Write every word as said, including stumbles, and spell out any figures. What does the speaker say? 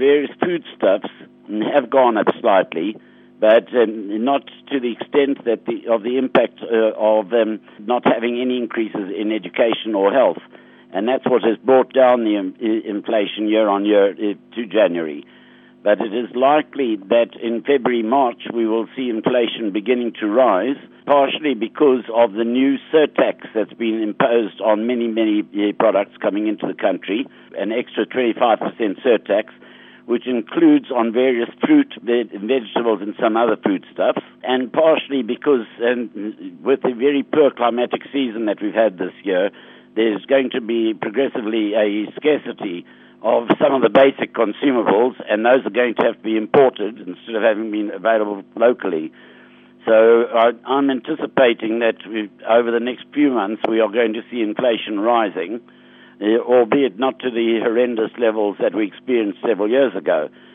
various foodstuffs have gone up slightly, but um, not to the extent that the, of the impact uh, of um, not having any increases in education or health. And that's what has brought down the um, inflation year on year uh, to January. But it is likely that in February, March, we will see inflation beginning to rise, partially because of the new surtax that's been imposed on many, many uh, products coming into the country, an extra twenty-five percent surtax, which includes on various fruit, vegetables, and some other foodstuffs, and partially because um, with the very poor climatic season that we've had this year, there's going to be progressively a scarcity of some of the basic consumables, and those are going to have to be imported instead of having been available locally. So I, I'm anticipating that we, over the next few months we are going to see inflation rising, uh, albeit not to the horrendous levels that we experienced several years ago.